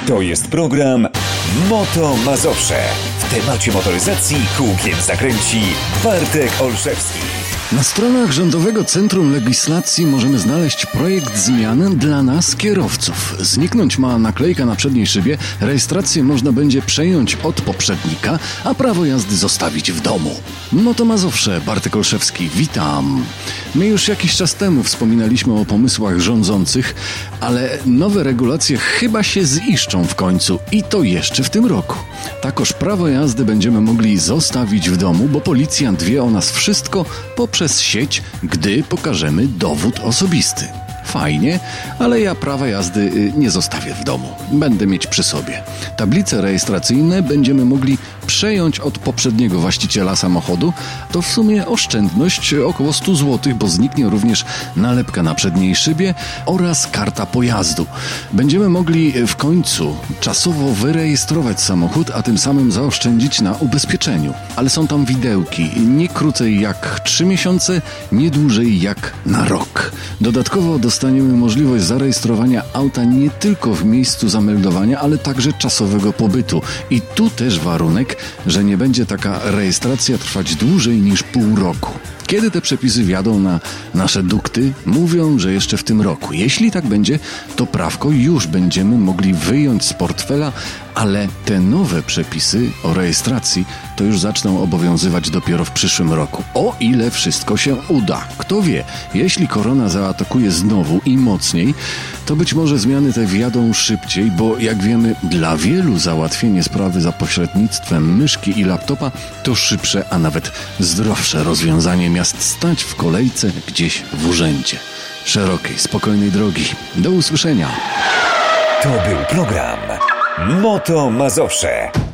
To jest program Moto Mazowsze. W temacie motoryzacji kółkiem zakręci Bartek Olszewski. Na stronach Rządowego Centrum Legislacji możemy znaleźć projekt zmian dla nas, kierowców. Zniknąć ma naklejka na przedniej szybie, rejestrację można będzie przejąć od poprzednika, a prawo jazdy zostawić w domu. Moto Mazowsze, Bartek Olszewski, witam. My już jakiś czas temu wspominaliśmy o pomysłach rządzących, ale nowe regulacje chyba się ziszczą w końcu i to jeszcze w tym roku. Takoż prawo jazdy będziemy mogli zostawić w domu, bo policjant wie o nas wszystko poprzez sieć, gdy pokażemy dowód osobisty. Fajnie, ale ja prawa jazdy nie zostawię w domu. Będę mieć przy sobie. Tablice rejestracyjne będziemy mogli przejąć od poprzedniego właściciela samochodu. To w sumie oszczędność około 100 zł, bo zniknie również nalepka na przedniej szybie oraz karta pojazdu. Będziemy mogli w końcu czasowo wyrejestrować samochód, a tym samym zaoszczędzić na ubezpieczeniu. Ale są tam widełki. Nie krócej jak 3 miesiące, nie dłużej jak na rok. Dodatkowo dostaniemy możliwość zarejestrowania auta nie tylko w miejscu zameldowania, ale także czasowego pobytu. I tu też warunek, że nie będzie taka rejestracja trwać dłużej niż pół roku. Kiedy te przepisy wjadą na nasze dukty? Mówią, że jeszcze w tym roku. Jeśli tak będzie, to prawko już będziemy mogli wyjąć z portfela, ale te nowe przepisy o rejestracji to już zaczną obowiązywać dopiero w przyszłym roku. O ile wszystko się uda. Kto wie, jeśli korona zaatakuje znowu i mocniej, to być może zmiany te wjadą szybciej, bo jak wiemy, dla wielu załatwienie sprawy za pośrednictwem myszki i laptopa to szybsze, a nawet zdrowsze rozwiązanie miast stać w kolejce gdzieś w urzędzie. Szerokiej, spokojnej drogi. Do usłyszenia. To był program Moto Mazowsze.